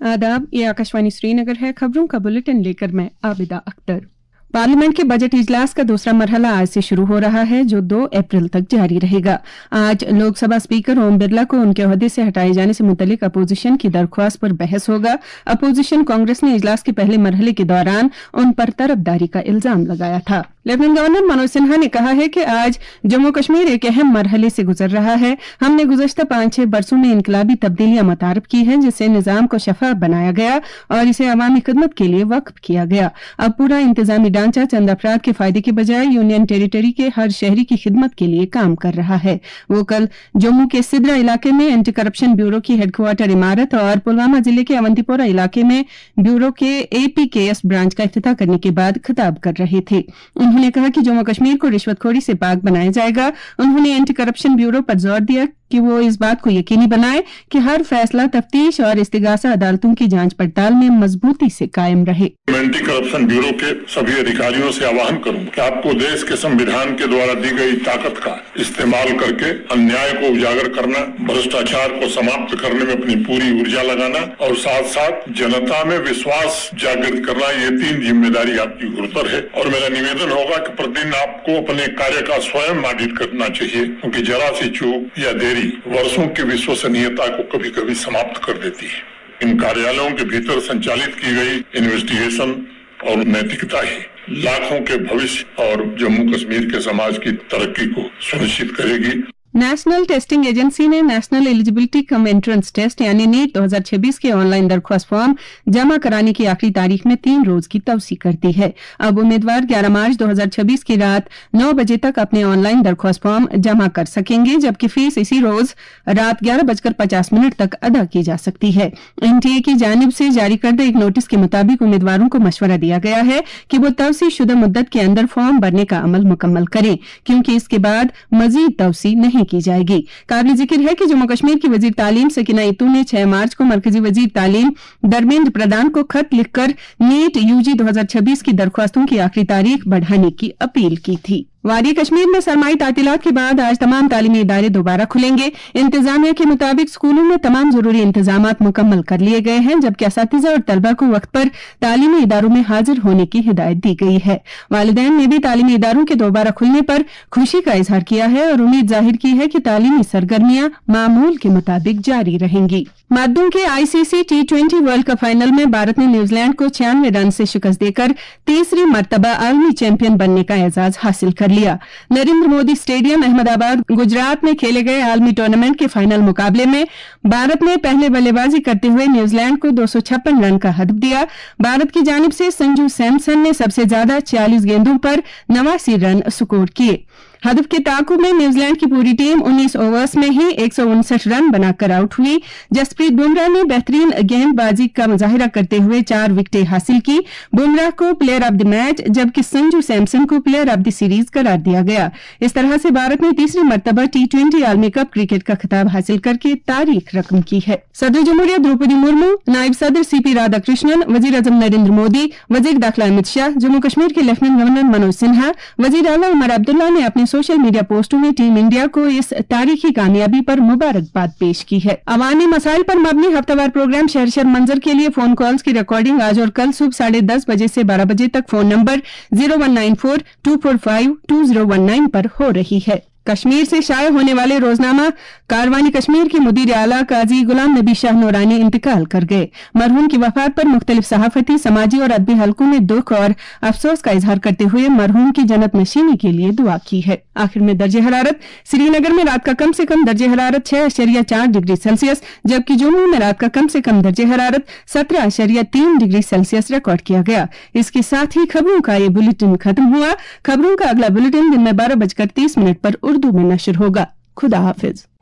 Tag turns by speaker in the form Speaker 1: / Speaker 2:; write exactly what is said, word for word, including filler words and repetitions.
Speaker 1: आदाब, ये आकाशवाणी श्रीनगर है। खबरों का बुलेटिन लेकर मैं आबिदा अख्तर। पार्लियामेंट के बजट इजलास का दूसरा मरहला आज से शुरू हो रहा है, जो दो अप्रैल तक जारी रहेगा। आज लोकसभा स्पीकर ओम बिरला को उनके ओहदे से हटाए जाने से मुतल्लिक अपोजिशन की दरख्वास्त पर बहस होगा। अपोजिशन कांग्रेस ने इजलास के पहले मरहले के दौरान उन पर तरफदारी का इल्जाम लगाया था। लेफ्टिनेंट गवर्नर मनोज सिन्हा ने कहा है कि आज जम्मू कश्मीर एक अहम मरहले से गुजर रहा है। हमने गुज़श्ता पांच छह बरसों में इनकलाबी तब्दीलियां मुतारफ की हैं, जिससे निजाम को शफाफ बनाया गया और इसे अवामी खिदमत के लिए वक्फ किया गया। अब पूरा इंतजामी ढांचा चंद अफराद के फायदे के बजाय यूनियन टेरिटरी के हर शहरी की खिदमत के लिए काम कर रहा है। वो कल जम्मू के सिद्रा इलाके में एंटी करप्शन ब्यूरो की हेडक्वार्टर इमारत और पुलवामा जिले के अवंतीपोरा इलाके में ब्यूरो के एपीकेएस ब्रांच का इफ्तिताह करने के बाद खिताब कर रहे थे। उन्होंने कहा कि जम्मू कश्मीर को रिश्वतखोरी से पाक बनाया जाएगा। उन्होंने एंटी करप्शन ब्यूरो पर जोर दिया कि वो इस बात को यकीनी बनाए कि हर फैसला तफ्तीश और इस्तिगासा अदालतों की जांच पड़ताल में मजबूती से कायम रहे।
Speaker 2: एंटी करप्शन ब्यूरो के सभी अधिकारियों से आह्वान करूं कि आपको देश के संविधान के द्वारा दी गई ताकत का इस्तेमाल करके अन्याय को उजागर करना, भ्रष्टाचार को समाप्त करने में अपनी पूरी ऊर्जा लगाना और साथ साथ जनता में विश्वास जागृत करना, ये तीन जिम्मेदारी आपकी गुरुतर है। और मेरा निवेदन होगा कि प्रतिदिन आपको अपने कार्य का स्वयं ऑडिट करना चाहिए, क्योंकि जरा सी चूक या देरी वर्षों की विश्वसनीयता को कभी कभी समाप्त कर देती है। इन कार्यालयों के भीतर संचालित की गई इन्वेस्टिगेशन और नैतिकता ही लाखों के भविष्य और जम्मू कश्मीर के समाज की तरक्की को सुनिश्चित करेगी।
Speaker 1: नेशनल टेस्टिंग एजेंसी ने national eligibility cum entrance test यानी नीट दो हज़ार छब्बीस के ऑनलाइन दरख्वास्त फॉर्म जमा कराने की आखिरी तारीख में तीन रोज की तवसी कर दी है। अब उम्मीदवार ग्यारह मार्च दो हज़ार छब्बीस की रात नौ बजे तक अपने ऑनलाइन दरख्वास्त फॉर्म जमा कर सकेंगे, जबकि फीस इसी रोज रात ग्यारह बजकर पचास मिनट तक अदा की जा सकती है। एनटीए की जानिब से जारी करदा एक नोटिस के मुताबिक उम्मीदवारों को मशवरा दिया गया है कि वो तवसी शुदा मुद्दत के अंदर फॉर्म भरने का अमल मुकम्मल करें, क्योंकि इसके बाद मजीद तवसी नहीं की जाएगी। काबिल जिक्र है कि जम्मू कश्मीर की वजीर तालीम सकीना इतू ने छह मार्च को मरकजी वजीर तालीम धर्मेंद्र प्रधान को खत लिखकर नीट यूजी दो हज़ार छब्बीस की दरख्वास्तों की आखिरी तारीख बढ़ाने की अपील की थी। वादी कश्मीर में सरमाई तातीलात के बाद आज तमाम तालीमी इदारे दोबारा खुलेंगे। इंतजामिया के मुताबिक स्कूलों में तमाम जरूरी इंतजामात मुकम्मल कर लिए गए हैं, जबकि असातिज़ा और तलबा को वक्त पर तालीमी इदारों में हाजिर होने की हिदायत दी गई है। वालिदैन ने भी तालीमी इदारों के दोबारा खुलने पर खुशी का इजहार किया है और उम्मीद जाहिर की है कि तालीमी सरगर्मियां मामूल के मुताबिक जारी रहेंगी। मर्दों के ICC T twenty world cup final में भारत ने न्यूजीलैंड को छियानवे रन से शिकस्त देकर तीसरी मरतबा आलमी चैंपियन बनने का एजाज हासिल कर लिया। नरेंद्र मोदी स्टेडियम अहमदाबाद गुजरात में खेले गए आलमी टूर्नामेंट के फाइनल मुकाबले में भारत ने पहले बल्लेबाजी करते हुए न्यूजीलैंड को दो सौ छप्पन रन का हदफ दिया। भारत की जानिब से संजू सैमसन ने सबसे ज्यादा छियालीस गेंदों पर नवासी रन स्कोर किए। हदफ के ताकुब में न्यूजीलैंड की पूरी टीम उन्नीस ओवर्स में ही एक सौ उनसठ रन बनाकर आउट हुई। जसप्रीत बुमराह ने बेहतरीन गेंदबाजी का मुजाहिरा करते हुए चार विकेटें हासिल की। बुमराह को प्लेयर ऑफ द मैच जबकि संजू सैमसन को प्लेयर ऑफ द सीरीज करार दिया गया। इस तरह से भारत ने तीसरी मरतबा टी ट्वेंटी आलमी कप क्रिकेट का खिताब हासिल करके तारीख रकम की है। सदर जमहूरिया द्रौपदी मुर्मू, नायब सदर सीपी राधाकृष्णन, वजीर आजम नरेंद्र मोदी, वजीर दाखिला अमित शाह, जम्मू कश्मीर के लेफ्टिनेंट गवर्नर मनोज सिन्हा, वजीर आला उमर अब्दुल्ला ने अपने सोशल मीडिया पोस्टों में टीम इंडिया को इस तारीखी कामयाबी पर मुबारकबाद पेश की है। अवामी मसाइल पर मबनी हफ्तावार प्रोग्राम शहर शहर मंजर के लिए फोन कॉल्स की रिकॉर्डिंग आज और कल सुबह साढ़े दस बजे से बारह बजे तक phone number zero one nine four two four five two zero one nine पर हो रही है। कश्मीर से शाये होने वाले रोजनामा कारवानी कश्मीर की मुदीर आला काजी गुलाम नबी शाह नूरानी इंतकाल कर गए। मरहूम की वफात पर मुख्तलिफ सहाफती, समाजी और अदबी हलकों में दुख और अफसोस का इजहार करते हुए मरहूम की जन्नत नशीनी के लिए दुआ की है। आखिर में दर्जे हरारत श्रीनगर में रात का कम से कम दर्जे हरारत छह अशरिया चार डिग्री सेल्सियस, जबकि जम्मू में रात का कम से कम दर्जे हरारत सत्रह अशरिया तीन डिग्री सेल्सियस रिकॉर्ड किया गया। इसके साथ ही खबरों का ये बुलेटिन खत्म हुआ। खबरों का अगला बुलेटिन दिन में बारह बजकर तीस मिनट पर उर्दू में नशर होगा। खुदा हाफिज।